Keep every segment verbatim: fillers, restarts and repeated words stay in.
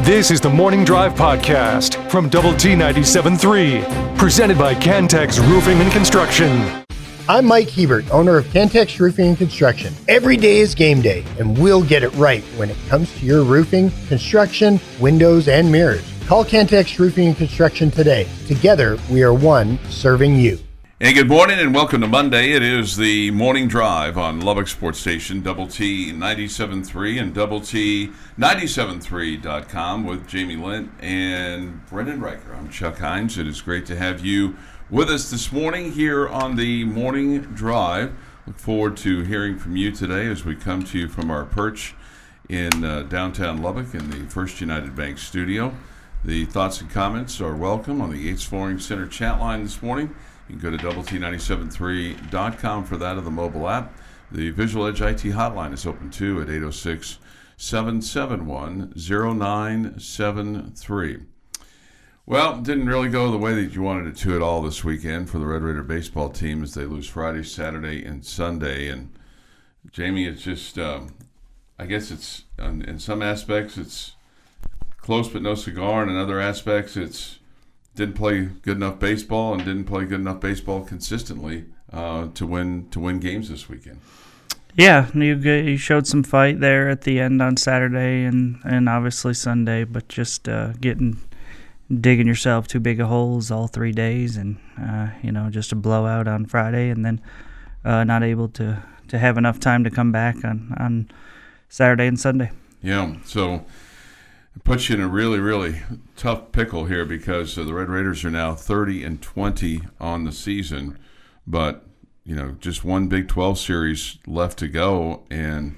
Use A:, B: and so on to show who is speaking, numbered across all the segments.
A: This is the Morning Drive Podcast from Double T ninety-seven point three, presented by Cantex Roofing and Construction.
B: I'm Mike Hebert, owner of Cantex Roofing and Construction. Every day is game day, and we'll get it right when it comes to your roofing, construction, windows, and mirrors. Call Cantex Roofing and Construction today. Together, we are one serving you.
C: Hey, good morning and welcome to Monday. It is the Morning Drive on Lubbock Sports Station, Double T ninety-seven point three and Double T ninety-seven point three dot com with Jamie Lent and Brendan Riker. I'm Chuck Hines. It is great to have you with us this morning here on the Morning Drive. Look forward to hearing from you today as we come to you from our perch in uh, downtown Lubbock in the First United Bank studio. The thoughts and comments are welcome on the Yates Flooring Center chat line this morning. You can go to Double T ninety-seven point three dot com for that, or the mobile app. The Visual Edge I T hotline is open too at eight oh six, seven seven one, oh nine seven three. Well, it didn't really go the way that you wanted it to at all this weekend for the Red Raider baseball team as they lose Friday, Saturday, and Sunday. And Jamie, it's just, um, I guess it's, in, in some aspects, it's close but no cigar, and in other aspects, it's didn't play good enough baseball and didn't play good enough baseball consistently uh, to win to win games this weekend.
D: Yeah, you you showed some fight there at the end on Saturday and, and obviously Sunday, but just uh, getting digging yourself too big of holes all three days, and uh, you know just a blowout on Friday, and then uh, not able to, to have enough time to come back on, on Saturday and Sunday.
C: Yeah, so it puts you in a really, really tough pickle here because uh, the Red Raiders are now thirty and twenty on the season, but you know just one Big twelve series left to go, and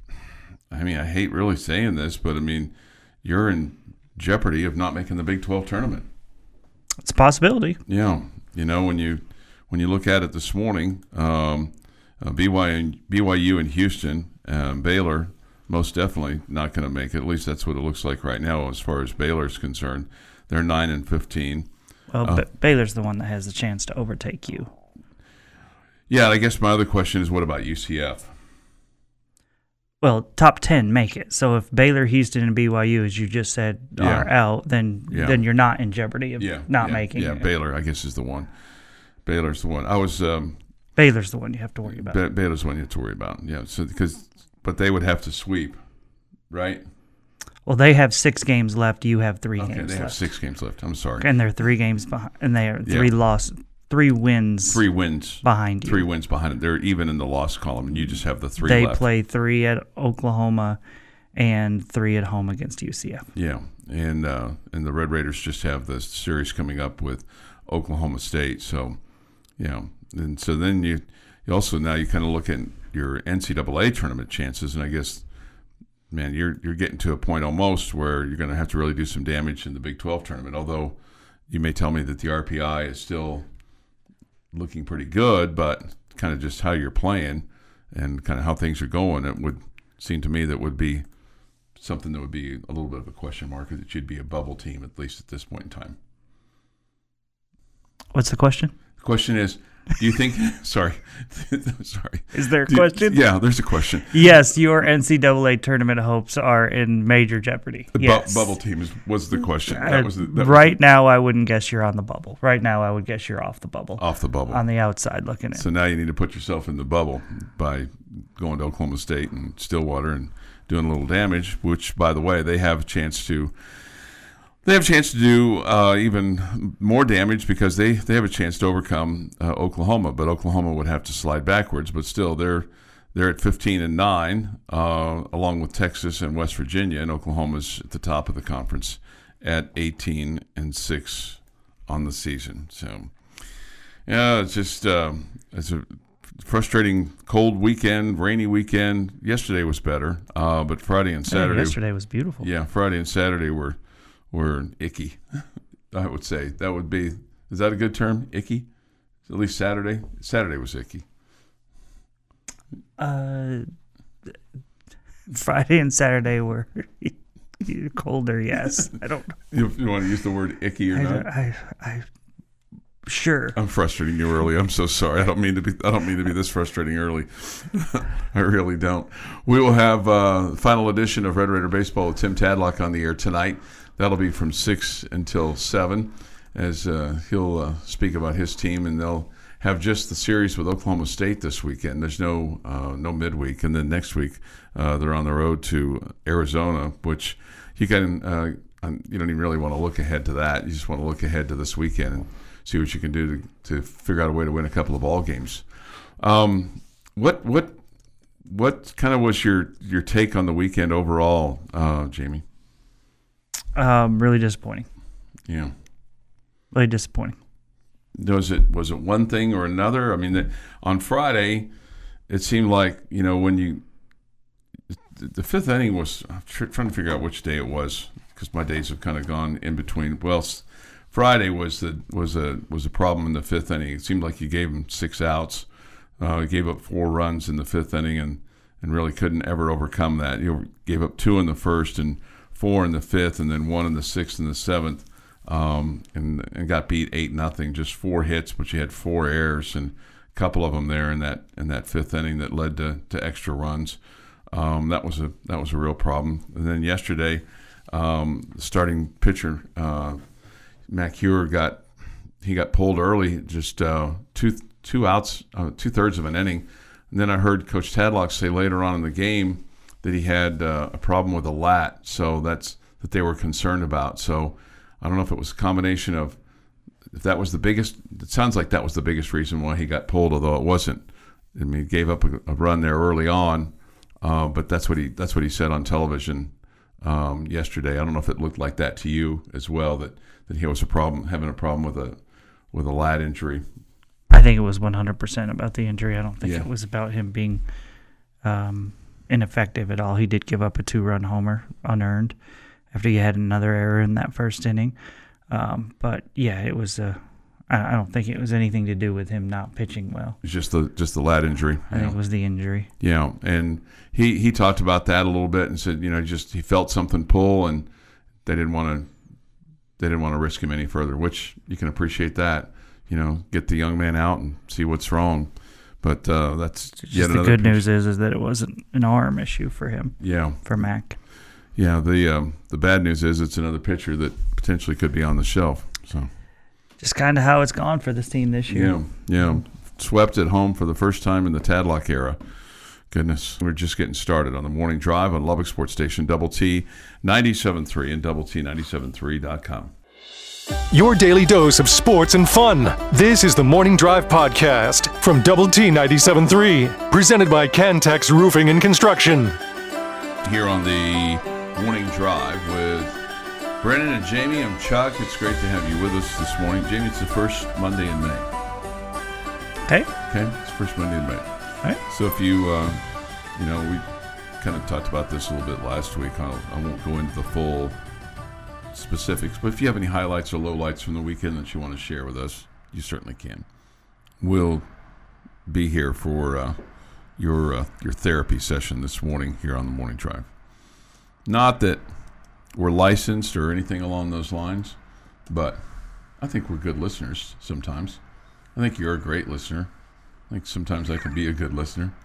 C: I mean I hate really saying this, but I mean you're in jeopardy of not making the Big twelve tournament.
D: It's a possibility.
C: Yeah, you know when you when you look at it this morning, um, uh, B Y U and Houston, um, Baylor. Most definitely not going to make it. At least that's what it looks like right now as far as Baylor's concerned. They're nine and fifteen.
D: Well,
C: uh,
D: B- Baylor's the one that has the chance to overtake you.
C: Yeah, I guess my other question is, what about U C F?
D: Well, top ten make it. So if Baylor, Houston, and B Y U, as you just said,
C: Yeah.
D: are out, then
C: Yeah.
D: then you're not in jeopardy of
C: Yeah,
D: not
C: yeah,
D: making
C: yeah,
D: it.
C: Baylor, I guess, is the one. Baylor's the one. I was um,
D: Baylor's the one you have to worry about.
C: Ba- Baylor's the one you have to worry about. Yeah, so because but they would have to sweep, right?
D: Well, they have six games left. You have three
C: Okay,
D: games
C: they have
D: left.
C: six games left. I'm sorry.
D: And they're three games behind, and they are three
C: Yeah.
D: loss, three wins,
C: Three wins
D: behind you.
C: Three wins behind it. They're even in the loss column, and you just have the three
D: They
C: left.
D: play three at Oklahoma and three at home against U C F.
C: Yeah, and uh, and the Red Raiders just have this series coming up with Oklahoma State. So, you know, and so then you, you also now you kind of look at your N C double A tournament chances, and I guess, man, you're you're getting to a point almost where you're going to have to really do some damage in the Big twelve tournament. Although you may tell me that the R P I is still looking pretty good, but kind of just how you're playing and kind of how things are going, it would seem to me that would be something that would be a little bit of a question mark, that you'd be a bubble team at least at this point in time.
D: What's the question?
C: The question is, do you think? sorry, sorry.
D: Is there a
C: Do you-
D: question?
C: yeah, there's a question.
D: Yes, your N C double A tournament hopes are in major jeopardy.
C: The bu-
D: Yes.
C: bubble team is, was the question.
D: Uh,
C: That was the, that
D: right
C: was
D: now, I wouldn't guess you're on the bubble. Right now, I would guess you're off the bubble.
C: off the bubble.
D: On the outside looking in.
C: So now you need to put yourself in the bubble by going to Oklahoma State and Stillwater and doing a little damage, which, by the way, they have a chance to they have a chance to do uh, even more damage because they, they have a chance to overcome uh, Oklahoma, but Oklahoma would have to slide backwards. But still, they're they're at fifteen and nine, uh, along with Texas and West Virginia, and Oklahoma's at the top of the conference at eighteen and six on the season. So, yeah, it's just uh, it's a frustrating cold weekend, rainy weekend. Yesterday was better, uh, but Friday and Saturday.
D: Yeah, yesterday was beautiful.
C: Yeah, Friday and Saturday were were icky. I would say that would be. Is that a good term? Icky. At least Saturday. Saturday was icky.
D: Uh, Friday and Saturday were colder. Yes, I don't.
C: You, you want to use the word icky or
D: I,
C: not?
D: I, I Sure.
C: I'm frustrating you early. I'm so sorry. I don't mean to be. I don't mean to be this frustrating early. I really don't. We will have uh, the final edition of Red Raider Baseball with Tim Tadlock on the air tonight. That'll be from six until seven, as uh, he'll uh, speak about his team, and they'll have just the series with Oklahoma State this weekend. There's no uh, no midweek, and then next week uh, they're on the road to Arizona, which you can. Uh, you don't even really want to look ahead to that. You just want to look ahead to this weekend and see what you can do to, to figure out a way to win a couple of ball games. Um, what what what kind of was your, your take on the weekend overall, uh, Jamie?
D: Um, really disappointing.
C: Yeah,
D: really disappointing.
C: Was it was it one thing or another? I mean, the, on Friday, it seemed like you know when you the, the fifth inning was. I'm tr- trying to figure out which day it was because my days have kind of gone in between. Well. Friday was the was a was a problem in the fifth inning. It seemed like you gave him six outs. Uh, he gave up four runs in the fifth inning, and, and really couldn't ever overcome that. You gave up two in the first, and four in the fifth, and then one in the sixth and the seventh, um, and and got beat eight nothing. Just four hits, but you had four errors, and a couple of them there in that in that fifth inning that led to, to extra runs. Um, that was a that was a real problem. And then yesterday, um, the starting pitcher. Uh, Mac Hewer got he got pulled early, just uh, two two outs, uh, two thirds of an inning, and then I heard Coach Tadlock say later on in the game that he had uh, a problem with a lat, so that's that they were concerned about. So I don't know if it was a combination of if that was the biggest. It sounds like that was the biggest reason why he got pulled, although it wasn't. I mean, he gave up a, a run there early on, uh, but that's what he that's what he said on television um, yesterday. I don't know if it looked like that to you as well. That. That he was a problem, having a problem with a with a lat injury.
D: I think it was one hundred percent about the injury. I don't think
C: yeah.
D: it was about him being um, ineffective at all. He did give up a two-run homer unearned after he had another error in that first inning. Um, but yeah, it was. Uh, I don't think it was anything to do with him not pitching well.
C: It's just the just the lat injury.
D: I think know. It was the injury.
C: Yeah, and he he talked about that a little bit and said, you know, just he felt something pull and they didn't want to. They didn't want to risk him any further, which you can appreciate that. You know, get the young man out and see what's wrong. But uh, that's
D: just
C: yet
D: the
C: another
D: good
C: pitch.
D: news is is that it wasn't an arm issue for him.
C: Yeah,
D: for Mac.
C: Yeah, the um, the bad news is it's another pitcher that potentially could be on the shelf. So
D: just kind of how it's gone for this team this year.
C: Yeah, yeah, swept at home for the first time in the Tadlock era. Goodness, we're just getting started on the morning drive on Lubbock Sports Station, Double T ninety-seven point three and Double T ninety-seven point three dot com.
A: Your daily dose of sports and fun. This is the Morning Drive Podcast from Double T ninety-seven point three, presented by Cantex Roofing and Construction.
C: Here on the morning drive with Brennan and Jamie, I'm Chuck. It's great to have you with us this morning. Jamie, it's the first Monday in May.
D: Okay.
C: Okay, it's the first Monday in May.
D: All right.
C: So if you, uh, you know, we kind of talked about this a little bit last week. I'll, I won't go into the full specifics, but if you have any highlights or lowlights from the weekend that you want to share with us, you certainly can. We'll be here for uh, your uh, your therapy session this morning here on the Morning Drive. Not that we're licensed or anything along those lines, but I think we're good listeners sometimes. I think you're a great listener. I think sometimes I can be a good listener.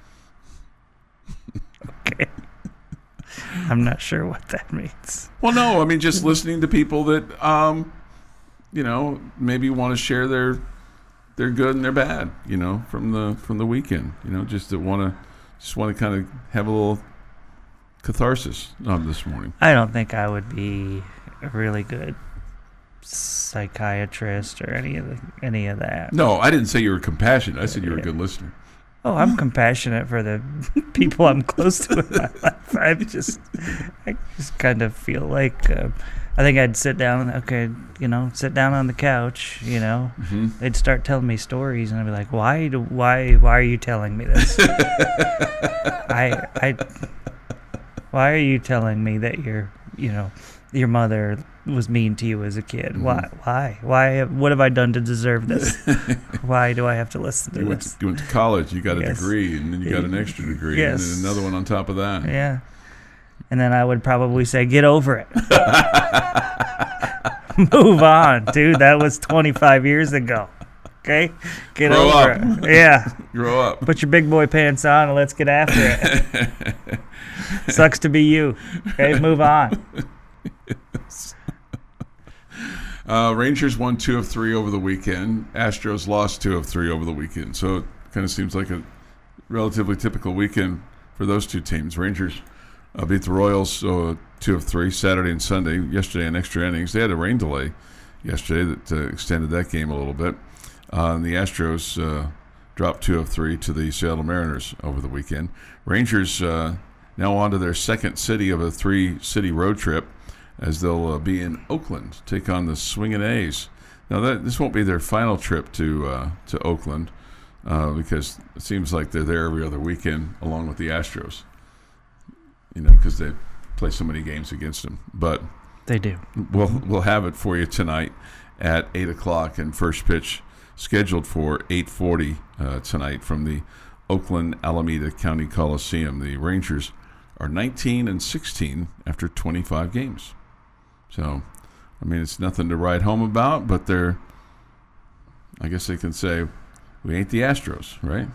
D: Okay. I'm not sure what that means.
C: Well, no, I mean just listening to people that, um, you know, maybe want to share their their good and their bad, you know, from the from the weekend. You know, just to want to just want to kind of have a little catharsis um, this morning.
D: I don't think I would be a really good psychiatrist or any of the, any of that.
C: No, I didn't say you were compassionate. I said you were a good listener.
D: Oh, I'm compassionate for the people I'm close to in my life. I just, I just kind of feel like uh, I think I'd sit down. Okay, you know, sit down on the couch. You know,
C: mm-hmm.
D: They'd start telling me stories, and I'd be like, "Why do why why are you telling me this? I I why are you telling me that your you know your mother was mean to you as a kid? Mm-hmm. Why why why? What have I done to deserve this? Why do I have to listen to
C: you
D: this?
C: Went to, you went to college, you got a
D: Yes.
C: degree, and then you got an extra degree,
D: Yes.
C: and then another one on top of that.
D: Yeah. And then I would probably say, get over it. Move on, dude. That was twenty-five years ago. Okay, get
C: Grow
D: over
C: up.
D: it. Yeah,
C: Grow up.
D: put your big boy pants on and let's get after it. Sucks to be you. Okay, move on.
C: Uh, Rangers won two of three over the weekend. Astros lost two of three over the weekend. So it kind of seems like a relatively typical weekend for those two teams. Rangers uh, beat the Royals uh, two of three Saturday and Sunday. Yesterday in extra innings. They had a rain delay yesterday that uh, extended that game a little bit. Uh, and the Astros uh, dropped two of three to the Seattle Mariners over the weekend. Rangers uh, now on to their second city of a three-city road trip, as they'll uh, be in Oakland, take on the Swingin' A's. Now, that this won't be their final trip to uh, to Oakland uh, because it seems like they're there every other weekend along with the Astros, you know, because they play so many games against them. But
D: they do.
C: We'll, we'll have it for you tonight at eight o'clock, and first pitch scheduled for eight forty uh, tonight from the Oakland Alameda County Coliseum. The Rangers are nineteen and sixteen after twenty-five games. So, I mean, it's nothing to write home about, but they're, I guess they can say, we ain't the Astros, right?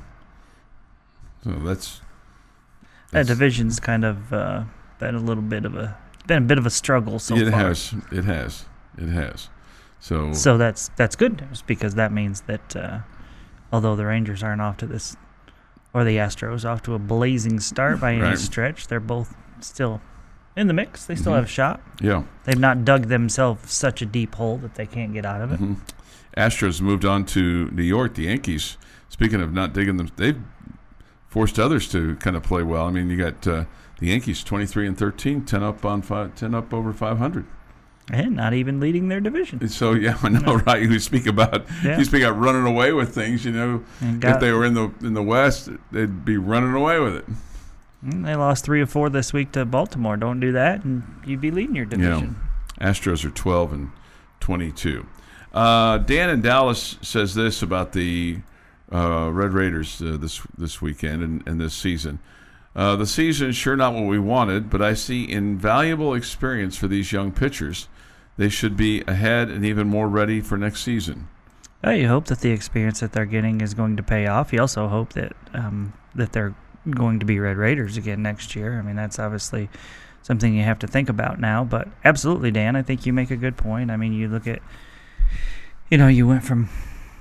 C: So that's...
D: that's that division's kind of uh, been a little bit of a, been a bit of a struggle so
C: it
D: far.
C: It has. It has. It has. So,
D: so that's that's good news, because that means that uh, although the Rangers aren't off to this, or the Astros off to a blazing start by any
C: right.
D: stretch, they're both still in the mix. They still
C: mm-hmm.
D: have a shot.
C: Yeah.
D: They've not dug themselves such a deep hole that they can't get out of it.
C: Mm-hmm. Astros moved on to New York. The Yankees, speaking of not digging them, they've forced others to kind of play well. I mean, you got uh, the Yankees twenty-three and thirteen, ten up on five, ten up over five hundred.
D: And not even leading their division.
C: So yeah, I know, no. right? You speak about
D: yeah.
C: you speak about running away with things. You know,
D: got,
C: if they were in the in the West, they'd be running away with it.
D: They lost three or four this week to Baltimore. Don't do that, and you'd be leading your division.
C: Yeah. Astros are twelve and twenty-two. Uh, Dan in Dallas says this about the uh, Red Raiders uh, this this weekend and, and this season. Uh, the season is sure not what we wanted, but I see invaluable experience for these young pitchers. They should be ahead and even more ready for next season.
D: Well, you hope that the experience that they're getting is going to pay off. You also hope that um, that they're going to be Red Raiders again next year. I mean, that's obviously something you have to think about now. But absolutely, Dan, I think you make a good point. I mean, you look at, you know, you went from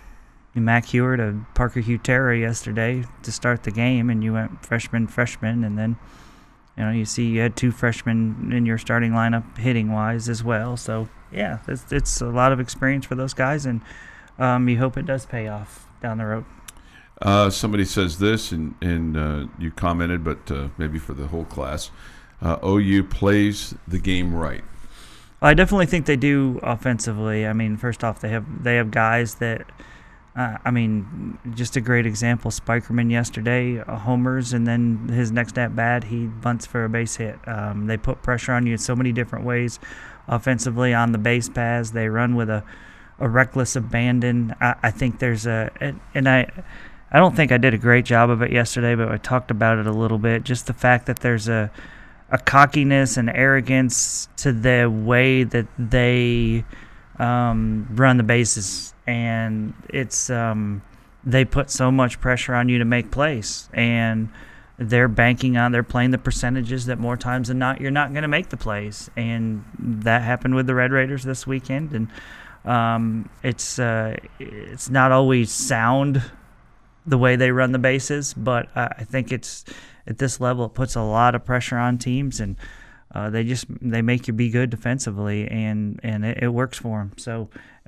D: Mac Hewer to Parker Hutera yesterday to start the game, and you went freshman, freshman, and then, you know, you see you had two freshmen in your starting lineup hitting-wise as well. So, yeah, it's, it's a lot of experience for those guys, and um, you hope it does pay off down the road.
C: Uh, somebody says this, and, and uh, you commented, but uh, maybe for the whole class, uh, O U plays the game right.
D: Well, I definitely think they do offensively. I mean, first off, they have they have guys that, uh, I mean, just a great example. Spikerman yesterday, uh, homers, and then his next at bat, he bunts for a base hit. Um, they put pressure on you in so many different ways offensively on the base paths. They run with a, a reckless abandon. I, I think there's a, and I. I don't think I did a great job of it yesterday, but I talked about it a little bit. Just the fact that there's a a cockiness and arrogance to the way that they um, run the bases, and it's um, they put so much pressure on you to make plays, and they're banking on they're playing the percentages that more times than not you're not going to make the plays, and that happened with the Red Raiders this weekend, and um, it's uh, it's not always sound the way they run the bases, but I think it's at this level it puts a lot of pressure on teams, and uh, they just they make you be good defensively, and and it, it works for them. So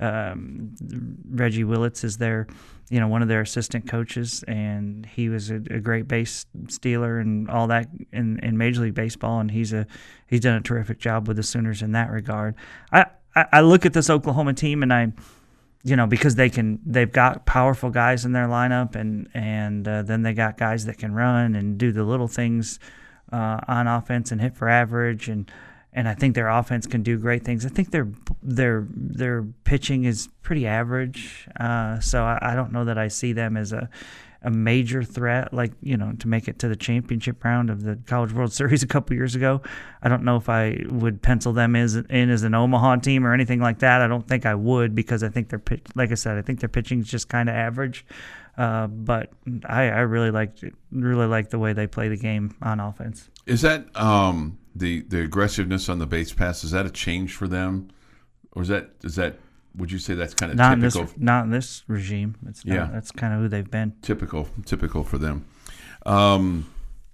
D: um, Reggie Willits is their, you know, one of their assistant coaches, and he was a, a great base stealer and all that in, in Major League Baseball, and he's a he's done a terrific job with the Sooners in that regard. I I, I look at this Oklahoma team, and I. You know, because they can, they've got powerful guys in their lineup, and and uh, then they got guys that can run and do the little things uh, on offense and hit for average, and and I think their offense can do great things. I think their their their pitching is pretty average, uh, so I, I don't know that I see them as a a major threat, like, you know, to make it to the championship round of the College World Series a couple years ago. I don't know if I would pencil them as in as an Omaha team or anything like that. I don't think I would, because I think they're pitch, like I said, I think their pitching is just kind of average. Uh, but I, I really liked it, really like the way they play the game on offense.
C: Is that um, the the aggressiveness on the base pass? Is that a change for them, or is that is that? Would you say that's kind of
D: not
C: typical?
D: In this, not in this regime. It's not, yeah, that's kind of who they've been.
C: Typical, typical for them. Um,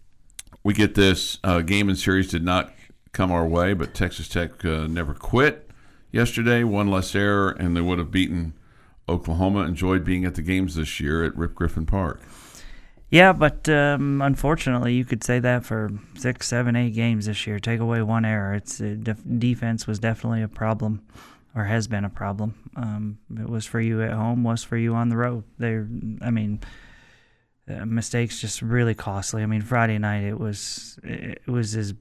C: we get this uh, game and series did not come our way, but Texas Tech uh, never quit yesterday. One less error, and they would have beaten Oklahoma. Enjoyed being at the games this year at Rip Griffin Park.
D: Yeah, but um, unfortunately, you could say that for six, seven, eight games this year. Take away one error. It's uh, def- defense was definitely a problem. Or has been a problem. Um, it was for you at home, was for you on the road. They, I mean, uh, mistakes just really costly. I mean, Friday night it was it was as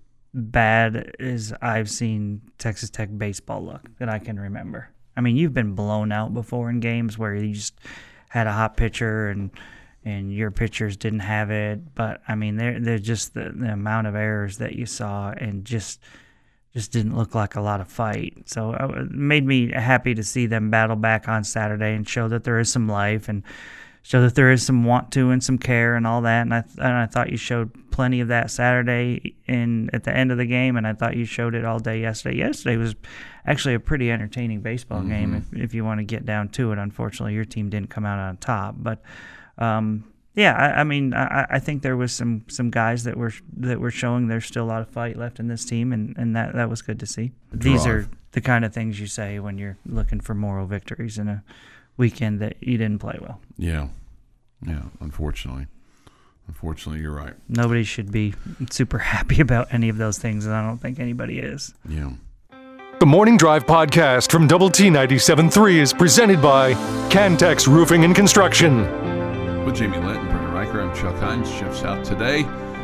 D: bad as I've seen Texas Tech baseball look that I can remember. I mean, you've been blown out before in games where you just had a hot pitcher and and your pitchers didn't have it. But I mean, they're they're just the, the amount of errors that you saw and just. Just didn't look like a lot of fight. So it made me happy to see them battle back on Saturday and show that there is some life and show that there is some want to and some care and all that. And I and I thought you showed plenty of that Saturday in at the end of the game, and I thought you showed it all day yesterday. Yesterday was actually a pretty entertaining baseball mm-hmm. game if, if you want to get down to it. Unfortunately, your team didn't come out on top. But, um, yeah, I, I mean, I, I think there was some, some guys that were that were showing there's still a lot of fight left in this team, and, and that, that was good to see. These are the kind of things you say when you're looking for moral victories in a weekend that you didn't play well.
C: Yeah, yeah, unfortunately. Unfortunately, you're right.
D: Nobody should be super happy about any of those things, and I don't think anybody is.
C: Yeah.
A: The Morning Drive podcast from Double T ninety-seven point three is presented by Cantex Roofing and Construction.
C: With Jamie Lent and Brendan Riker, I'm Chuck Hines. Jeff's out today.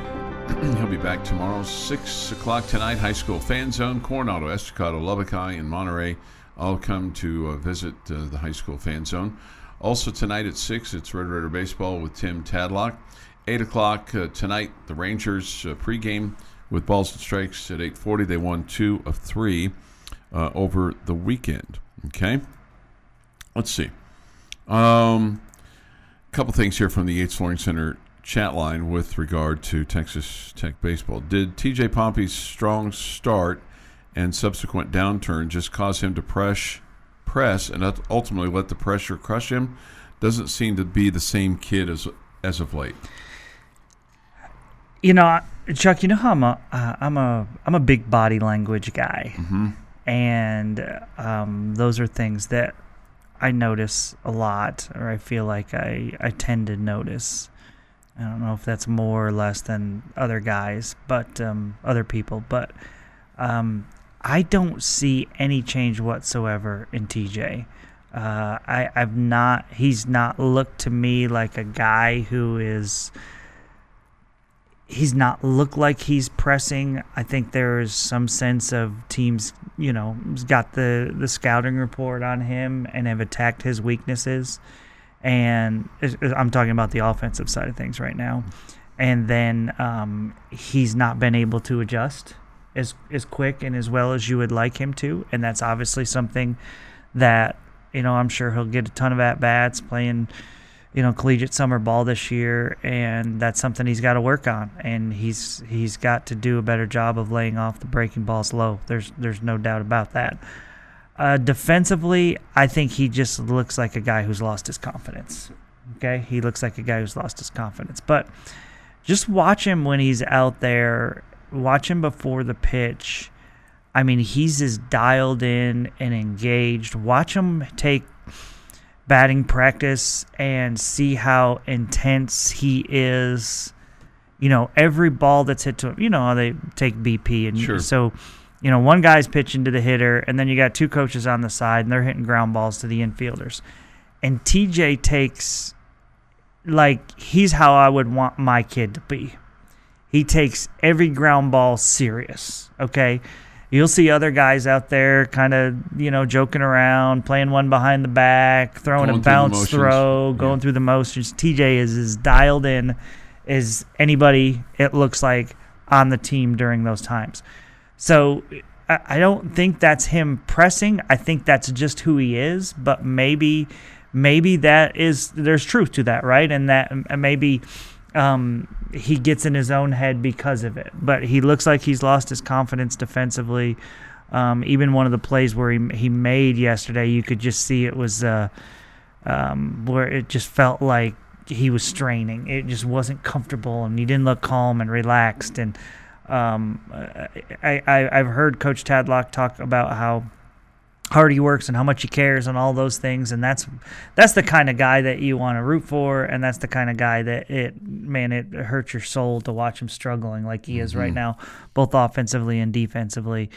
C: He'll be back tomorrow, six o'clock tonight. High School Fan Zone, Coronado, Estacado, Lubbock High, and Monterey all come to uh, visit uh, the High School Fan Zone. Also tonight at six, it's Red Raider Baseball with Tim Tadlock. eight o'clock uh, tonight, the Rangers uh, pregame with Balls and Strikes at eight forty. They won two of three uh, over the weekend. Okay? Let's see. Um... Couple things here from the Yates Flooring Center chat line with regard to Texas Tech baseball. Did T J Pompey's strong start and subsequent downturn just cause him to press, press and ultimately let the pressure crush him? Doesn't seem to be the same kid as as of late.
D: You know, Chuck. You know how I'm a uh, I'm a I'm a big body language guy,
C: mm-hmm.
D: and um, those are things that I notice a lot, or I feel like I, I tend to notice. I don't know if that's more or less than other guys, but um, other people. But um, I don't see any change whatsoever in T J. Uh, I, I've not. He's not looked to me like a guy who is. He's not looked like he's pressing. I think there is some sense of teams, you know, got the, the scouting report on him and have attacked his weaknesses. And I'm talking about the offensive side of things right now. And then um, he's not been able to adjust as as quick and as well as you would like him to. And that's obviously something that, you know, I'm sure he'll get a ton of at-bats playing, you know, collegiate summer ball this year, and that's something he's got to work on. And he's he's got to do a better job of laying off the breaking balls low. There's there's no doubt about that. Uh, defensively, I think he just looks like a guy who's lost his confidence. Okay, he looks like a guy who's lost his confidence. But just watch him when he's out there. Watch him before the pitch. I mean, he's as dialed in and engaged. Watch him take batting practice and see how intense he is. You know, every ball that's hit to him, you know how they take B P. And
C: sure.
D: So, you know, one guy's pitching to the hitter, and then you got two coaches on the side, and they're hitting ground balls to the infielders. And T J takes, like, he's how I would want my kid to be. He takes every ground ball serious, okay? you'll see other guys out there kind of, you know, joking around, playing one behind the back, throwing
C: going
D: a bounce throw,
C: yeah.
D: going through the motions. T J is as dialed in as anybody, it looks like, on the team during those times. So I, I don't think that's him pressing. I think that's just who he is, but maybe maybe that is, there's truth to that, right? And that maybe um, he gets in his own head because of it. But he looks like he's lost his confidence defensively. Um, even one of the plays where he he made yesterday, you could just see it was uh, um, where it just felt like he was straining. It just wasn't comfortable, and he didn't look calm and relaxed. And um, I, I, I've heard Coach Tadlock talk about how hard he works and how much he cares and all those things, and that's that's the kind of guy that you want to root for, and that's the kind of guy that it man it hurts your soul to watch him struggling like he mm-hmm. is right now, both offensively and defensively.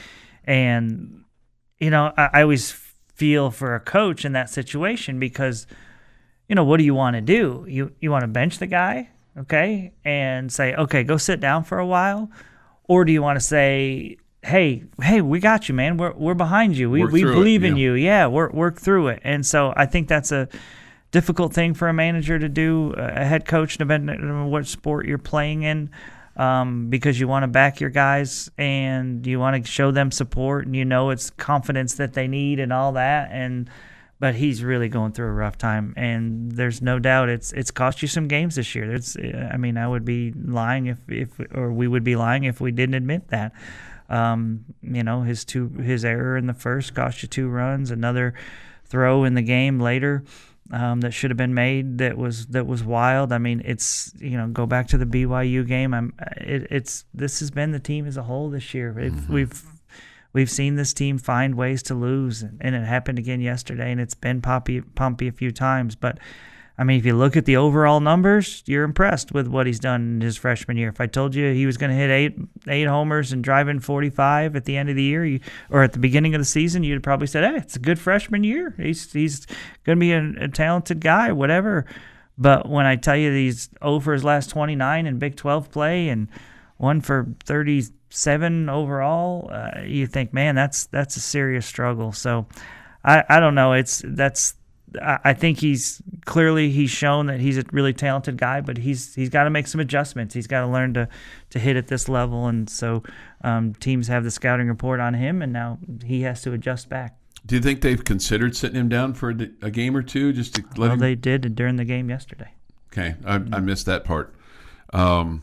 D: And you know, I, I always feel for a coach in that situation, because you know, what do you want to do? You you want to bench the guy, okay, and say, okay, go sit down for a while, or do you want to say, Hey, hey, we got you, man. We're we're behind you. We
C: work
D: we believe
C: it,
D: in
C: yeah.
D: you. Yeah, work work through it. And so I think that's a difficult thing for a manager to do, a head coach, depending on what sport you're playing in, um, because you want to back your guys and you want to show them support, and you know it's confidence that they need and all that. And but he's really going through a rough time, and there's no doubt it's it's cost you some games this year. It's I mean, I would be lying if if or we would be lying if we didn't admit that. Um, you know, his two his error in the first cost you two runs. Another throw in the game later um, that should have been made that was that was wild. I mean, it's you know, go back to the B Y U game. I'm it, it's this has been the team as a whole this year. Mm-hmm. We've we've seen this team find ways to lose, and it happened again yesterday. And it's been Pompey Pompey a few times, but. I mean, if you look at the overall numbers, you're impressed with what he's done in his freshman year. If I told you he was going to hit eight eight homers and drive in forty-five at the end of the year, you, or at the beginning of the season, you'd probably said, hey, it's a good freshman year. He's he's going to be a, a talented guy, whatever. But when I tell you he's zero for his last twenty-nine in Big twelve play and one for thirty-seven overall, uh, you think, man, that's that's a serious struggle. So I, I don't know. It's that's. I think he's clearly he's shown that he's a really talented guy, but he's he's got to make some adjustments. He's got to learn to, to hit at this level, and so um, teams have the scouting report on him, and now he has to adjust back.
C: Do you think they've considered sitting him down for a, a game or two just to let
D: well,
C: him?
D: They did during the game yesterday.
C: Okay, I, I missed that part. Um,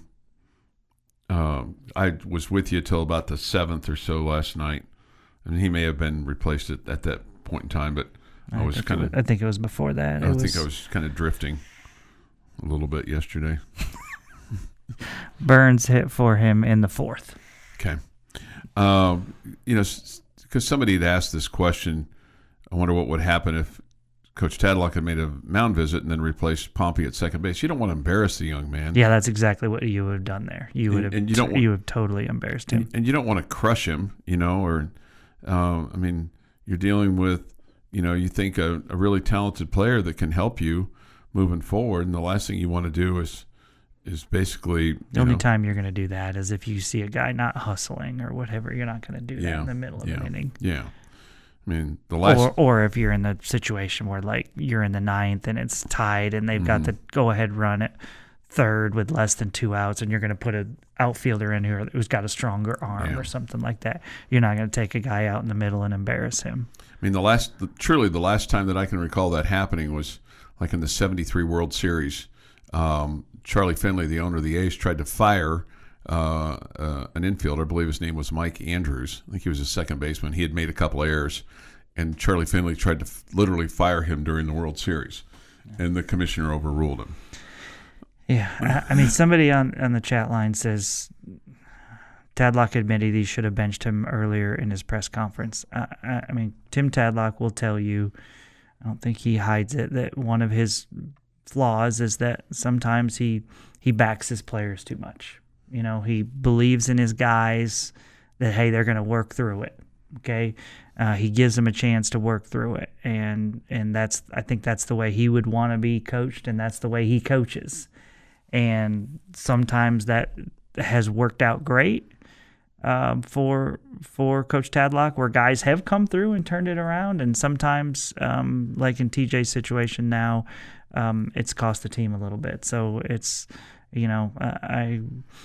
C: um, I was with you till about the seventh or so last night, and he may have been replaced at, at that point in time, but. I, I was kind of.
D: I think it was before that.
C: I
D: it
C: think
D: was,
C: I was kind of drifting a little bit yesterday.
D: Burns hit for him in the fourth.
C: Okay, um, you know, because somebody had asked this question. I wonder what would happen if Coach Tadlock had made a mound visit and then replaced Pompey at second base. You don't want to embarrass the young man.
D: Yeah, that's exactly what you would have done there. You would have. And, and you don't. Want, you would have totally embarrassed him.
C: And, and you don't want to crush him, you know, or uh, I mean, you're dealing with. You know, you think a, a really talented player that can help you moving forward, and the last thing you want to do is is basically
D: the only
C: know,
D: time you're going to do that is if you see a guy not hustling or whatever. You're not going to do that
C: yeah,
D: in the middle of
C: yeah,
D: an inning.
C: Yeah, I mean the last,
D: or, or if you're in the situation where like you're in the ninth and it's tied and they've mm-hmm. got the go ahead run at third with less than two outs, and you're going to put an outfielder in here who's got a stronger arm
C: yeah.
D: or something like that. You're not going to take a guy out in the middle and embarrass him.
C: I mean, the last, the, truly the last time that I can recall that happening was like in the seventy-three World Series. Um, Charlie Finley, the owner of the A's, tried to fire uh, uh, an infielder. I believe his name was Mike Andrews. I think he was a second baseman. He had made a couple of errors, and Charlie Finley tried to f- literally fire him during the World Series, yeah. and the commissioner overruled him.
D: Yeah, I mean, somebody on, on the chat line says Tadlock admitted he should have benched him earlier in his press conference. I, I, I mean, Tim Tadlock will tell you, I don't think he hides it, that one of his flaws is that sometimes he, he backs his players too much. You know, he believes in his guys that, hey, they're going to work through it, okay? Uh, he gives them a chance to work through it, and and that's I think that's the way he would want to be coached, and that's the way he coaches. And sometimes that has worked out great. um, for for Coach Tadlock, where guys have come through and turned it around, and sometimes, um, like in T J's situation now, um, it's cost the team a little bit. So it's, you know, I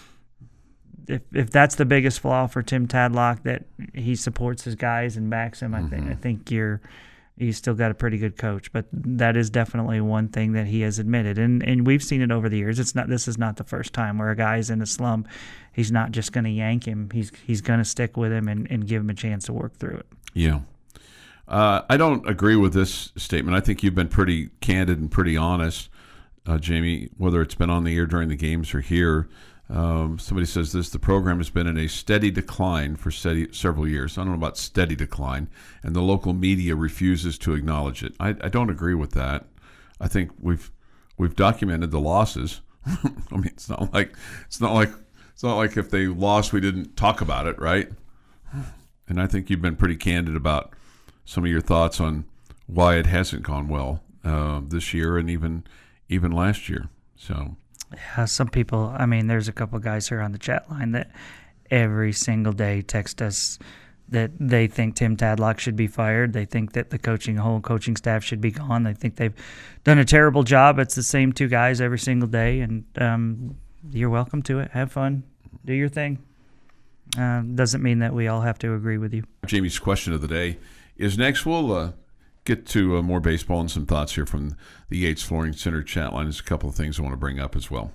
D: if if that's the biggest flaw for Tim Tadlock, that he supports his guys and backs them, I think I think you're. He's still got a pretty good coach, but that is definitely one thing that he has admitted, and and we've seen it over the years. It's not this is not the first time where a guy's in a slump. He's not just going to yank him. He's he's going to stick with him and, and give him a chance to work through it.
C: Yeah, uh, I don't agree with this statement. I think you've been pretty candid and pretty honest, uh, Jamie. Whether it's been on the air during the games or here. Um, somebody says this, the program has been in a steady decline for steady, several years. I don't know about steady decline, and the local media refuses to acknowledge it. I, I don't agree with that. I think we've we've documented the losses. I mean, it's not like it's not like it's not like if they lost we didn't talk about it, right? And I think you've been pretty candid about some of your thoughts on why it hasn't gone well uh, this year and even even last year. So.
D: Yeah, some people, I mean, there's a couple of guys here on the chat line that every single day text us that they think Tim Tadlock should be fired. They think that the coaching whole coaching staff should be gone. They think they've done a terrible job. It's the same two guys every single day, and um, you're welcome to it. Have fun. Do your thing. Uh, doesn't mean that we all have to agree with you.
C: Jamie's question of the day is next. We'll uh, get to uh, more baseball and some thoughts here from the Yates Flooring Center chat line. There's a couple of things I want to bring up as well.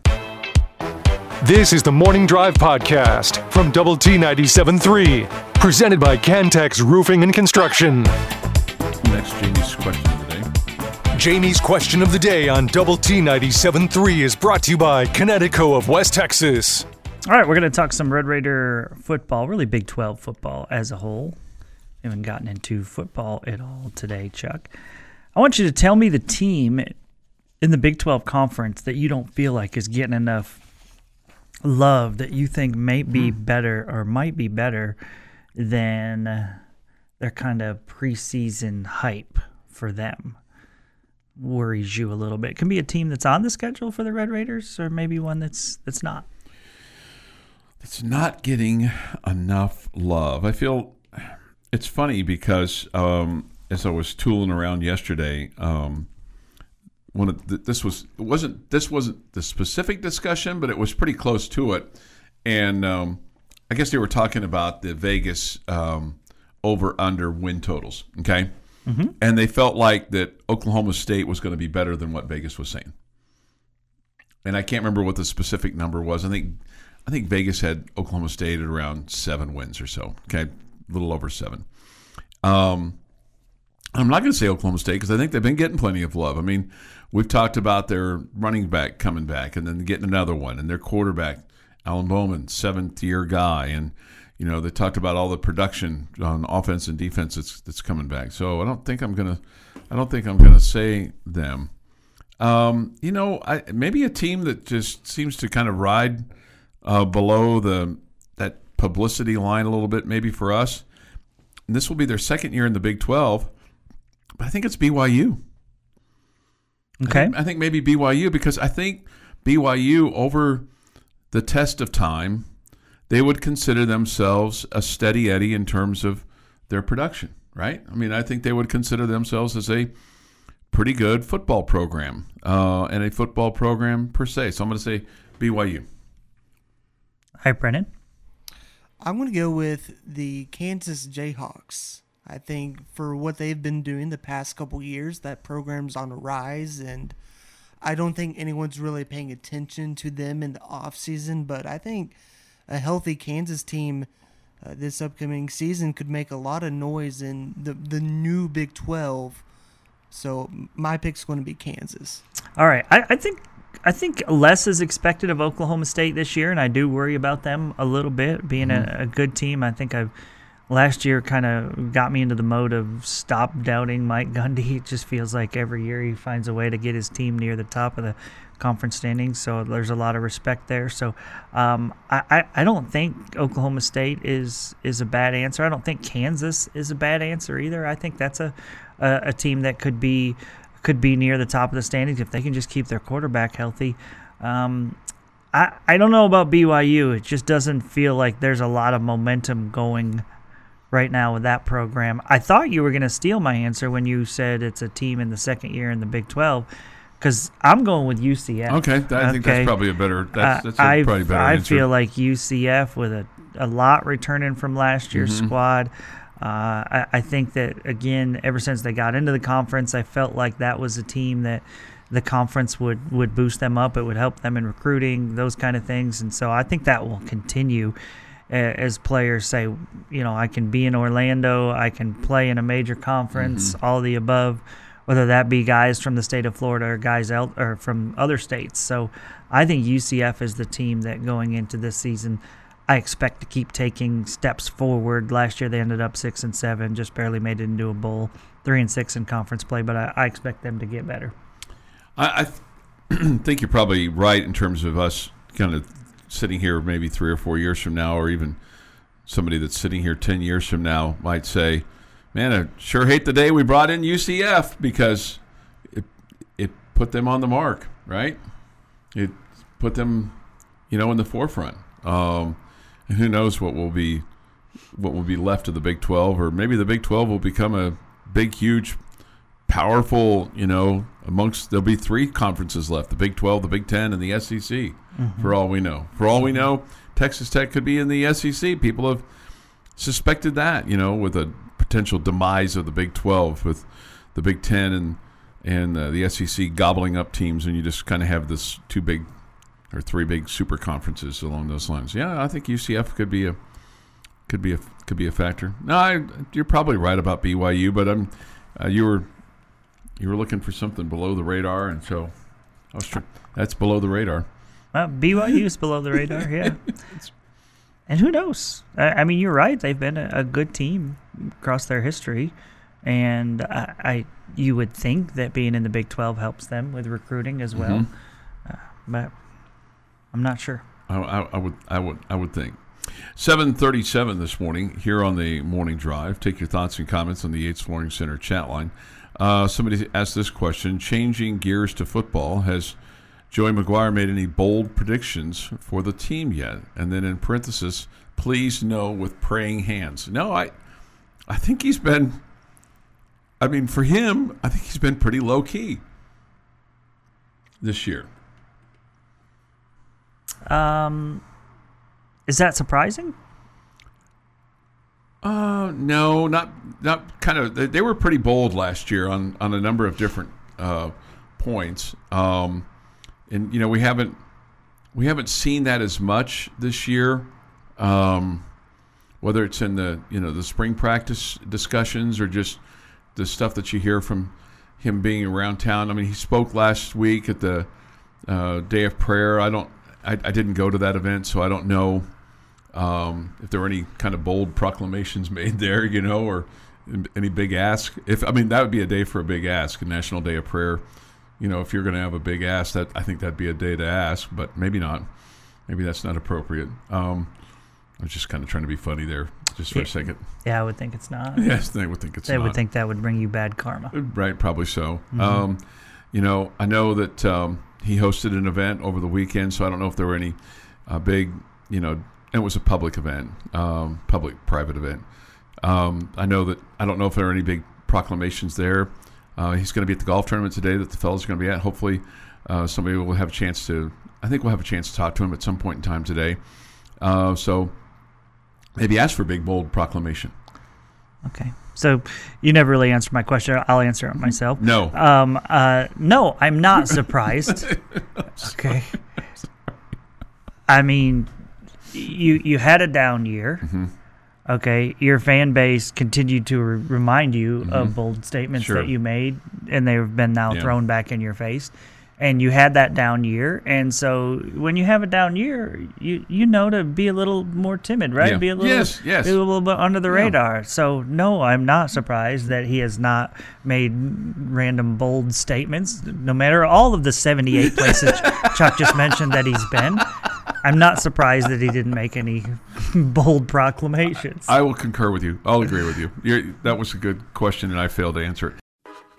A: This is the Morning Drive podcast from Double T ninety-seven point three, presented by Cantex Roofing and Construction.
C: Next, Jamie's question of the day.
A: Jamie's question of the day on Double T ninety-seven point three is brought to you by Connecticut of West Texas.
D: All right, we're going to talk some Red Raider football, really Big twelve football as a whole. We haven't gotten into football at all today, Chuck. I want you to tell me the team in the Big twelve Conference that you don't feel like is getting enough love, that you think may be better or might be better than their kind of preseason hype for them. Worries you a little bit. It can be a team that's on the schedule for the Red Raiders, or maybe one that's that's not.
C: It's not getting enough love. I feel it's funny because um, as I was tooling around yesterday, um, one of the, this was it wasn't this wasn't the specific discussion, but it was pretty close to it. And um, I guess they were talking about the Vegas um, over/under win totals. Okay, mm-hmm. And they felt like that Oklahoma State was going to be better than what Vegas was saying. And I can't remember what the specific number was. I think I think Vegas had Oklahoma State at around seven wins or so. Okay, a little over seven. Um, I'm not going to say Oklahoma State because I think they've been getting plenty of love. I mean, we've talked about their running back coming back and then getting another one, and their quarterback, Alan Bowman, seventh-year guy, and you know they talked about all the production on offense and defense that's, that's coming back. So I don't think I'm gonna, I don't think I'm gonna say them. Um, you know, I, maybe a team that just seems to kind of ride uh, below the that publicity line a little bit, maybe for us. And this will be their second year in the Big twelve. But I think it's B Y U.
D: Okay.
C: I think, I think maybe B Y U because I think B Y U, over the test of time, they would consider themselves a steady Eddie in terms of their production, right? I mean, I think they would consider themselves as a pretty good football program uh, and a football program per se. So I'm going to say B Y U.
D: Hi, Brennan.
E: I'm going to go with the Kansas Jayhawks. I think for what they've been doing the past couple years, that program's on a rise, and I don't think anyone's really paying attention to them in the offseason, but I think a healthy Kansas team uh, this upcoming season could make a lot of noise in the, the new Big twelve. So my pick's going to be Kansas.
D: All right. I, I think I think less is expected of Oklahoma State this year, and I do worry about them a little bit, being mm-hmm. a, a good team. I think I've last year kind of got me into the mode of stop doubting Mike Gundy. It just feels like every year he finds a way to get his team near the top of the conference standings, so there's a lot of respect there. So um, I, I, I don't think Oklahoma State is is a bad answer. I don't think Kansas is a bad answer either. I think that's a, a, a team that could be could be near the top of the standings if they can just keep their quarterback healthy. Um, I, I don't know about B Y U. It just doesn't feel like there's a lot of momentum going right now with that program. I thought you were going to steal my answer when you said it's a team in the second year in the Big twelve, because I'm going with U C F.
C: Okay, I think
D: okay?
C: that's probably a better. That's, that's a
D: uh,
C: probably better
D: I
C: answer.
D: feel like U C F with a, a lot returning from last year's
C: Mm-hmm.
D: squad. Uh, I, I think that, again, ever since they got into the conference, I felt like that was a team that the conference would, would boost them up. It would help them in recruiting, those kind of things. And so I think that will continue as players say, you know, I can be in Orlando, I can play in a major conference,
C: Mm-hmm.
D: all the above, whether that be guys from the state of Florida or guys el- or from other states. So I think U C F is the team that going into this season, I expect to keep taking steps forward. Last year they ended up six and seven, just barely made it into a bowl, three and six in conference play, but I, I expect them to get better.
C: I, I th- think you're probably right in terms of us kind of sitting here maybe three or four years from now, or even somebody that's sitting here ten years from now might say, man, I sure hate the day we brought in U C F, because it it put them on the mark, right? It put them, you know, in the forefront. Um, and who knows what will be what will be left of the Big twelve, or maybe the Big twelve will become a big, huge, powerful, you know, amongst, there'll be three conferences left, the Big twelve, the Big ten, and the S E C, mm-hmm. for all we know. For all we know, Texas Tech could be in the S E C. People have suspected that, you know, with a potential demise of the Big twelve, with the Big ten and, and uh, the S E C gobbling up teams, and you just kind of have this two big or three big super conferences along those lines. Yeah, I think U C F could be a could be a could be a factor. No, I, you're probably right about B Y U, but I'm uh, you were you were looking for something below the radar, and so I was trying. That's below the radar.
D: Well, B Y U is below the radar, yeah. And who knows? I, I mean, you're right. They've been a, a good team across their history, and I, I you would think that being in the Big twelve helps them with recruiting as well, mm-hmm. uh, but I'm not sure.
C: I, I, I would I would I would think. seven thirty-seven this morning here on the Morning Drive. Take your thoughts and comments on the Yates Flooring Center chat line. Uh, somebody asked this question: changing gears to football, has Joey McGuire made any bold predictions for the team yet? And then in parenthesis, please no with praying hands. No, I I think he's been, I mean, for him, I think he's been pretty low key this year.
D: Um, is that surprising?
C: Uh, no, not not kind of. They, they were pretty bold last year on, on a number of different uh, points. Um, and you know we haven't we haven't seen that as much this year. Um, whether it's in the you know the spring practice discussions or just the stuff that you hear from him being around town. I mean, he spoke last week at the uh, Day of Prayer. I don't. I, I didn't go to that event, so I don't know um, if there were any kind of bold proclamations made there, you know, or any big ask. If I mean, that would be a day for a big ask, a National Day of Prayer. You know, if you're going to have a big ask, that I think that'd be a day to ask, but maybe not. Maybe that's not appropriate. Um, I was just kind of trying to be funny there, just for
D: yeah.
C: a second.
D: Yeah, I would think it's not.
C: Yes, they would think it's
D: they
C: not.
D: They would think that would bring you bad karma.
C: Right, probably so.
D: Mm-hmm.
C: Um, you know, I know that um, he hosted an event over the weekend, so I don't know if there were any uh, big, you know, and it was a public event, um, public-private event. Um, I know that, I don't know if there are any big proclamations there. Uh, he's going to be at the golf tournament today that the fellas are going to be at. Hopefully uh, somebody will have a chance to, I think we'll have a chance to talk to him at some point in time today. Uh, so maybe ask for a big, bold proclamation.
D: Okay. So you never really answered my question. I'll answer it myself.
C: No.
D: Um, uh, no, I'm not surprised. Okay. I mean, you you had a down year.
C: Mm-hmm.
D: Okay. Your fan base continued to re- remind you
C: mm-hmm.
D: of bold statements
C: Sure.
D: that you made, and they've been now
C: Yeah.
D: thrown back in your face. And you had that down year, and so when you have a down year, you you know to be a little more timid, right?
C: Yeah.
D: Be a little,
C: Yes, yes.
D: be a little bit under the
C: Yeah.
D: radar. So no, I'm not surprised that he has not made random bold statements. No matter all of the seventy-eight places Chuck just mentioned that he's been, I'm not surprised that he didn't make any bold proclamations.
C: I will concur with you. I'll agree with you. You're, that was a good question, and I failed to answer it.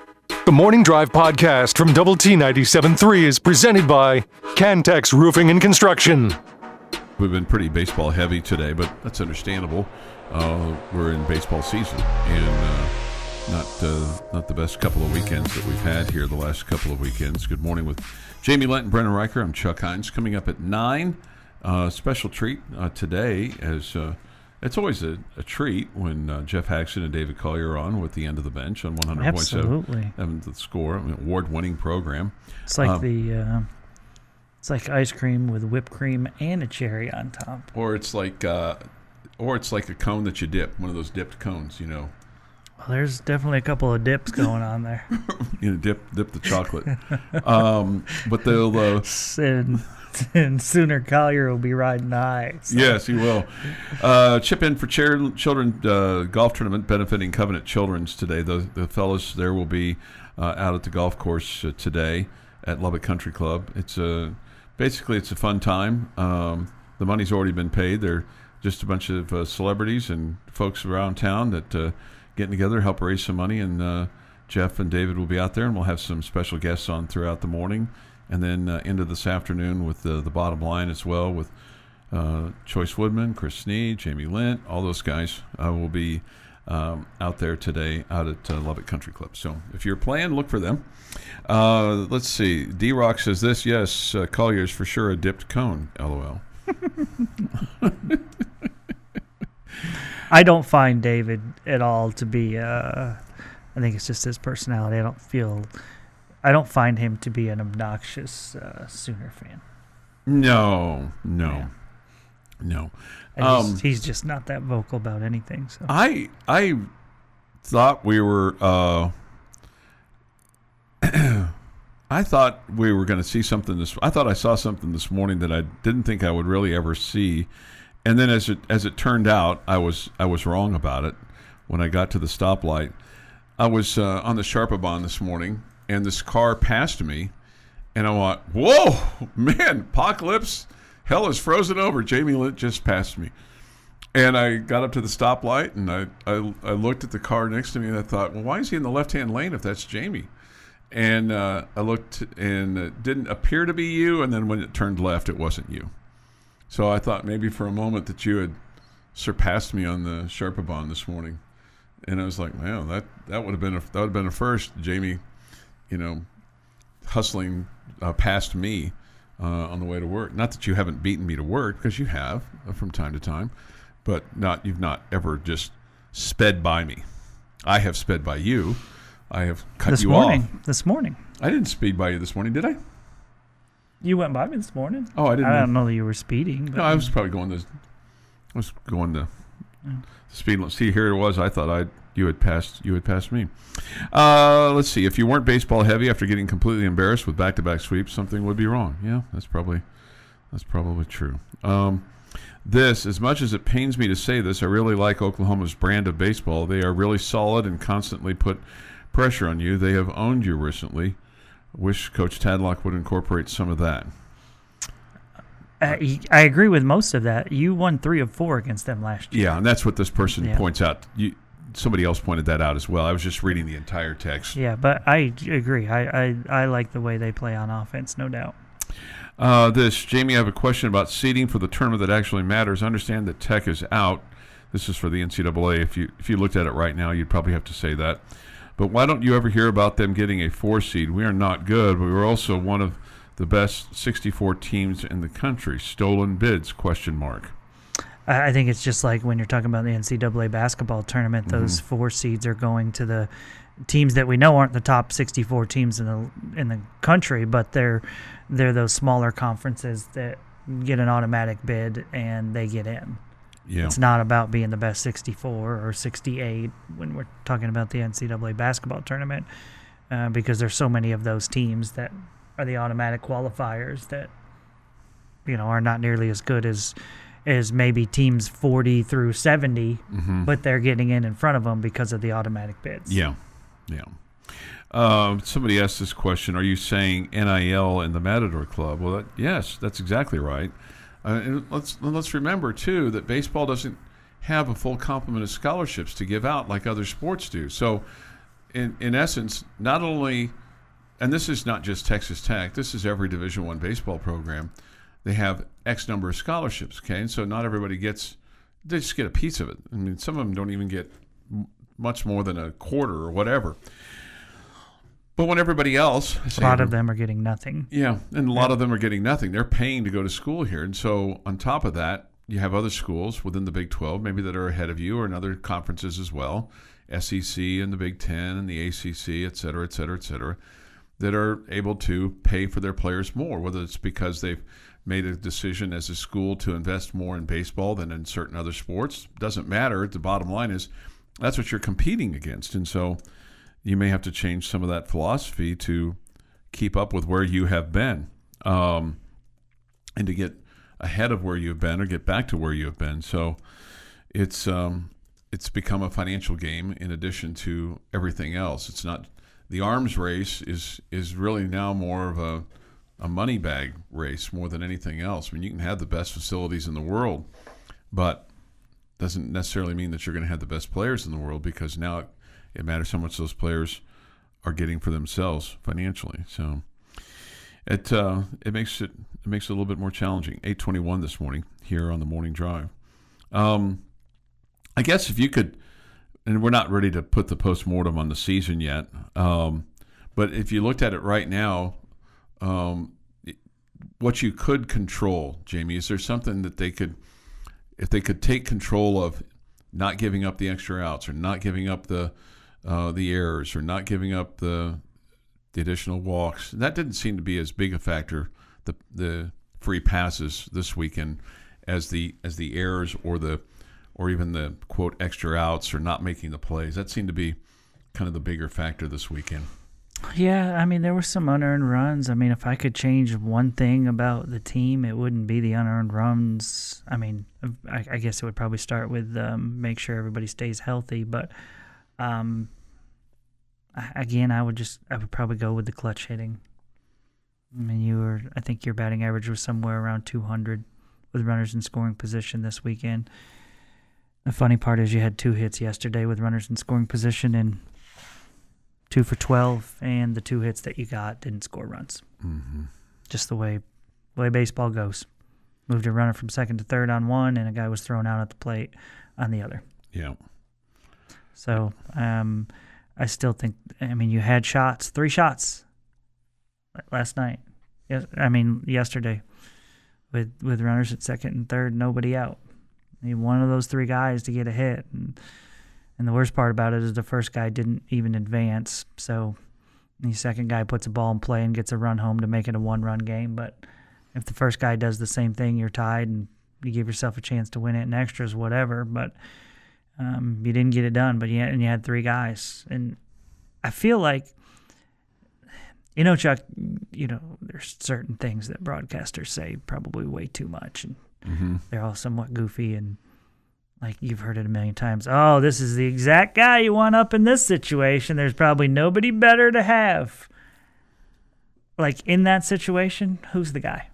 A: The Morning Drive podcast from Double T ninety-seven point three is presented by Cantex Roofing and Construction.
C: We've been pretty baseball heavy today, but that's understandable. Uh, we're in baseball season, and uh, not uh, not the best couple of weekends that we've had here the last couple of weekends. Good morning with Jamie Lent and Brennan Riker. I'm Chuck Hines. Coming up at nine, uh, special treat uh, today. As uh, it's always a, a treat when uh, Jeff Haxton and David Collier are on with the end of the bench on one hundred point seven.
D: Absolutely.
C: The score, I mean, award-winning program.
D: It's like
C: um,
D: the uh, it's like ice cream with whipped cream and a cherry on top.
C: Or it's like, uh, or it's like a cone that you dip, one of those dipped cones, you know.
D: Well, there's definitely a couple of dips going on there.
C: You know, dip, dip the chocolate. um, but they'll. Uh,
D: and, and sooner Collier will be riding high. So.
C: Yes, he will. Uh, chip in for chair, children uh, golf tournament benefiting Covenant Children's today. The the fellas there will be uh, out at the golf course uh, today at Lubbock Country Club. It's a basically it's a fun time. Um, the money's already been paid. They're just a bunch of uh, celebrities and folks around town that uh, getting together, help raise some money, and uh, Jeff and David will be out there, and we'll have some special guests on throughout the morning, and then uh, into this afternoon with the, the bottom line as well with uh, Choice Woodman, Chris Sneed, Jamie Lent, all those guys uh, will be um, out there today out at uh, Lubbock Country Club. So if you're playing, look for them. Uh, let's see. D-Rock says this, yes, uh, Collier's for sure a dipped cone, LOL.
D: I don't find David at all to be, uh, I think it's just his personality. I don't feel, I don't find him to be an obnoxious uh, Sooner fan.
C: No, no,
D: Yeah.
C: no.
D: And
C: Um,
D: he's, he's just not that vocal about anything. So
C: I I thought we were, uh, I thought we were going to see something this, I thought I saw something this morning that I didn't think I would really ever see. And then as it as it turned out, I was I was wrong about it. When I got to the stoplight, I was uh, on the Sharpabahn this morning, and this car passed me, and I went, "Whoa, man! Apocalypse! Hell is frozen over." Jamie Lent just passed me, and I got up to the stoplight, and I, I I looked at the car next to me, and I thought, "Well, why is he in the left-hand lane if that's Jamie?" And uh, I looked, and it didn't appear to be you. And then when it turned left, it wasn't you. So I thought maybe for a moment that you had surpassed me on the Sharpabahn this morning, and I was like, "Man, that, that would have been a that would have been a first." Jamie, you know, hustling uh, past me uh, on the way to work. Not that you haven't beaten me to work, because you have uh, from time to time, but not you've not ever just sped by me. I have sped by you. I have cut
D: this
C: you
D: morning,
C: off.
D: this morning,
C: I didn't speed by you this morning, did I?
D: you went by me this morning.
C: Oh, I didn't.
D: I don't know that you were speeding. But
C: No, I was probably going to. I was going to speed. limit. See, here it was. I thought I you had passed. You had passed me. Uh, let's see. If you weren't baseball heavy after getting completely embarrassed with back-to-back sweeps, something would be wrong. Yeah, that's probably that's probably true. Um, this, as much as it pains me to say this, I really like Oklahoma's brand of baseball. They are really solid and constantly put pressure on you. They have owned you recently. Wish Coach Tadlock would incorporate some of that.
D: I, I agree with most of that. You won three of four against them last year.
C: Yeah, and that's what this person
D: Yeah.
C: points out. You, somebody else pointed that out as well. I was just reading the entire text.
D: Yeah, but I agree. I, I, I like the way they play on offense, no doubt.
C: Uh, this, Jamie, I have a question about seeding for the tournament that actually matters. I understand that Tech is out. This is for the N C double A. If you if you looked at it right now, you'd probably have to say that. But why don't you ever hear about them getting a four seed? We are not good, but we're also one of the best sixty-four teams in the country. Stolen bids, question mark.
D: I I think it's just like when you're talking about the N C double A basketball tournament, those
C: Mm-hmm.
D: four seeds are going to the teams that we know aren't the top sixty-four teams in the in the country, but they're they're those smaller conferences that get an automatic bid and they get in.
C: Yeah.
D: It's not about being the best sixty-four or sixty-eight when we're talking about the N C double A basketball tournament, uh, because there's so many of those teams that are the automatic qualifiers that, you know, are not nearly as good as as maybe teams forty through seventy,
C: Mm-hmm.
D: but they're getting in in front of them because of the automatic bids.
C: Yeah, yeah. Uh, somebody asked this question: are you saying N I L and the Matador Club? Well, that, yes, that's exactly right. Uh, and let's let's remember too that baseball doesn't have a full complement of scholarships to give out like other sports do. So in in essence, not only, and this is not just Texas Tech, this is every Division One baseball program. They have X number of scholarships, okay? And so not everybody gets, they just get a piece of it. I mean, some of them don't even get m- much more than a quarter or whatever. But when everybody else...
D: A lot of them are getting nothing.
C: Yeah, and a lot yeah. of them are getting nothing. They're paying to go to school here. And so on top of that, you have other schools within the Big twelve, maybe that are ahead of you, or in other conferences as well, S E C and the Big Ten and the A C C, et cetera, et cetera, et cetera, that are able to pay for their players more, whether it's because they've made a decision as a school to invest more in baseball than in certain other sports. Doesn't matter. The bottom line is that's what you're competing against. And so you may have to change some of that philosophy to keep up with where you have been, um, and to get ahead of where you've been or get back to where you have been. So it's um, it's become a financial game in addition to everything else. It's not the arms race is is really now more of a a money bag race more than anything else. I mean, you can have the best facilities in the world, but doesn't necessarily mean that you're going to have the best players in the world, because now it, it matters how much those players are getting for themselves financially. So it uh, it makes it it makes it a little bit more challenging. eight twenty-one this morning here on the Morning Drive. Um, I guess if you could, and we're not ready to put the postmortem on the season yet, um, but if you looked at it right now, um, what you could control, Jamie, is there something that they could, if they could take control of not giving up the extra outs, or not giving up the uh, the errors, or not giving up the the additional walks? That didn't seem to be as big a factor, the the free passes this weekend, as the as the errors or the or even the quote extra outs or not making the plays. That seemed to be kind of the bigger factor this weekend.
D: Yeah, I mean, there were some unearned runs. I mean, if I could change one thing about the team, it wouldn't be the unearned runs. I mean, I, I guess it would probably start with um, make sure everybody stays healthy. But um, again, I would just I would probably go with the clutch hitting. I mean, you were I think your batting average was somewhere around two hundred with runners in scoring position this weekend. The funny part is you had two hits yesterday with runners in scoring position, and two for twelve, and the two hits that you got didn't score runs.
C: Mm-hmm.
D: Just the way the way baseball goes. Moved a runner from second to third on one, and a guy was thrown out at the plate on the other.
C: Yeah.
D: So um, I still think, I mean, you had shots, three shots last night. Yes, I mean, yesterday with with runners at second and third, nobody out. You need one of those three guys to get a hit. And, And the worst part about it is the first guy didn't even advance. So the second guy puts a ball in play and gets a run home to make it a one-run game. But if the first guy does the same thing, you're tied and you give yourself a chance to win it in extras, whatever. But um, you didn't get it done, but you had, and you had three guys. And I feel like, you know, Chuck, you know, there's certain things that broadcasters say probably way too much. And
C: mm-hmm.
D: they're all somewhat goofy, and like you've heard it a million times. Oh, this is the exact guy you want up in this situation. There's probably nobody better to have. Like in that situation, who's the guy?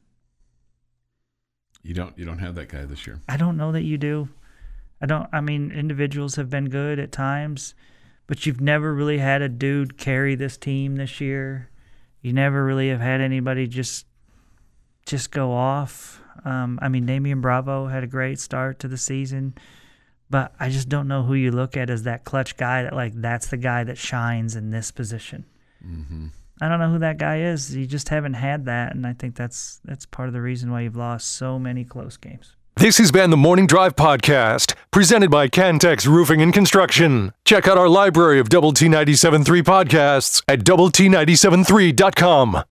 C: You don't you don't have that guy this year.
D: I don't know that you do. I don't I mean, individuals have been good at times, but you've never really had a dude carry this team this year. You never really have had anybody just just go off. Um, I mean, Damian Bravo had a great start to the season, but I just don't know who you look at as that clutch guy that, like, that's the guy that shines in this position.
C: Mm-hmm.
D: I don't know who that guy is. You just haven't had that, and I think that's that's part of the reason why you've lost so many close games.
A: This has been the Morning Drive Podcast, presented by Cantex Roofing and Construction. Check out our library of Double T ninety-seven point three podcasts at double T ninety-seven three dot com.